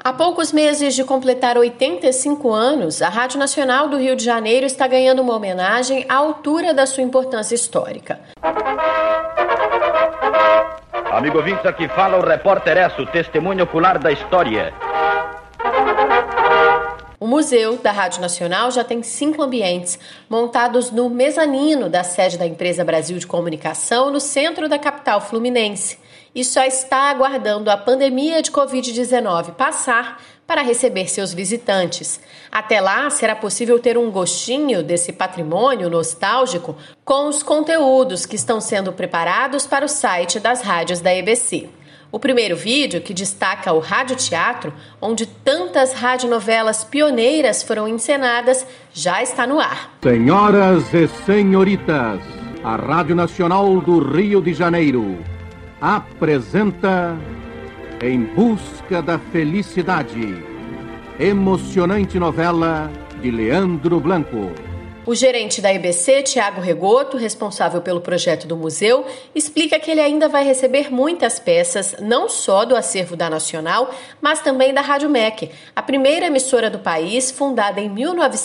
Há poucos meses de completar 85 anos, a Rádio Nacional do Rio de Janeiro está ganhando uma homenagem à altura da sua importância histórica. Amigo ouvintes, aqui fala o repórter Esso, testemunho ocular da história. O museu da Rádio Nacional já tem 5 ambientes, montados no mezanino da sede da Empresa Brasil de Comunicação, no centro da capital fluminense. E só está aguardando a pandemia de Covid-19 passar para receber seus visitantes. Até lá, será possível ter um gostinho desse patrimônio nostálgico com os conteúdos que estão sendo preparados para o site das rádios da EBC. O primeiro vídeo, que destaca o radioteatro, onde tantas radionovelas pioneiras foram encenadas, já está no ar. Senhoras e senhoritas, a Rádio Nacional do Rio de Janeiro apresenta Em Busca da Felicidade, emocionante novela de Leandro Blanco. O gerente da EBC, Tiago Regoto, responsável pelo projeto do museu, explica que ele ainda vai receber muitas peças, não só do acervo da Nacional, mas também da Rádio MEC, a primeira emissora do país, fundada em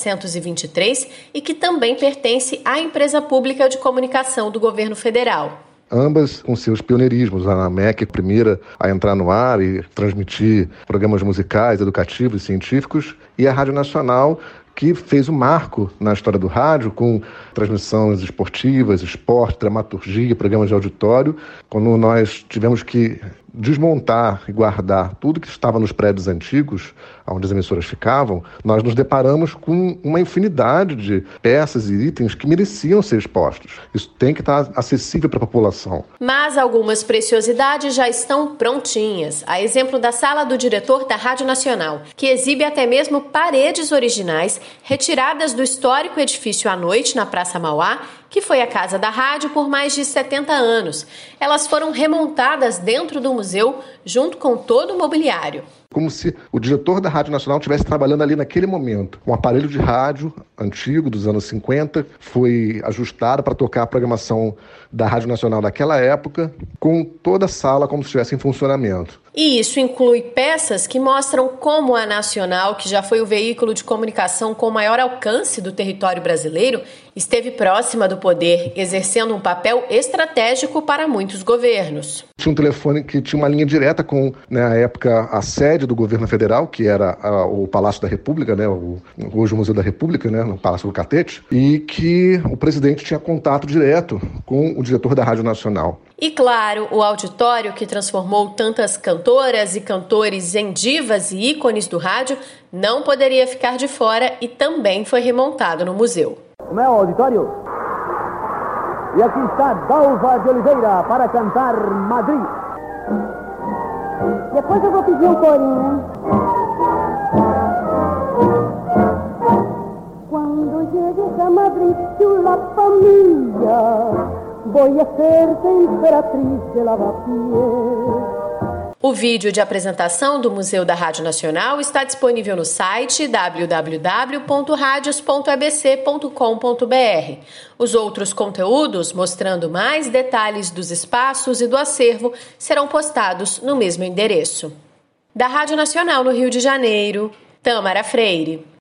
1923 e que também pertence à empresa pública de comunicação do governo federal. Ambas com seus pioneirismos. A MEC, primeira a entrar no ar e transmitir programas musicais, educativos e científicos, e a Rádio Nacional, que fez um marco na história do rádio, com transmissões esportivas, esporte, dramaturgia, programas de auditório, quando nós tivemos que desmontar e guardar tudo que estava nos prédios antigos, onde as emissoras ficavam, nós nos deparamos com uma infinidade de peças e itens que mereciam ser expostos. Isso tem que estar acessível para a população. Mas algumas preciosidades já estão prontinhas. A exemplo da sala do diretor da Rádio Nacional, que exibe até mesmo paredes originais retiradas do histórico edifício à noite na Praça Mauá, que foi a casa da rádio por mais de 70 anos. Elas foram remontadas dentro do museu, junto com todo o mobiliário. Como se o diretor da Rádio Nacional estivesse trabalhando ali naquele momento. Um aparelho de rádio antigo, dos anos 50, foi ajustado para tocar a programação da Rádio Nacional daquela época, com toda a sala como se estivesse em funcionamento. E isso inclui peças que mostram como a Nacional, que já foi o veículo de comunicação com maior alcance do território brasileiro, esteve próxima do poder, exercendo um papel estratégico para muitos governos. Tinha um telefone que tinha uma linha direta com, na época, a sede do governo federal, que era o Palácio da República, hoje o Museu da República, no Palácio do Catete, e que o presidente tinha contato direto com o diretor da Rádio Nacional. E claro, o auditório que transformou tantas cantoras e cantores em divas e ícones do rádio não poderia ficar de fora e também foi remontado no museu. O meu auditório. E aqui está Dalva de Oliveira para cantar Madrid. Depois eu vou pedir um corinho. Quando llegues a Madrid, tu la familia, voy a ser imperatriz de lavapiés. O vídeo de apresentação do Museu da Rádio Nacional está disponível no site www.radios.ebc.com.br. Os outros conteúdos, mostrando mais detalhes dos espaços e do acervo, serão postados no mesmo endereço. Da Rádio Nacional no Rio de Janeiro, Tâmara Freire.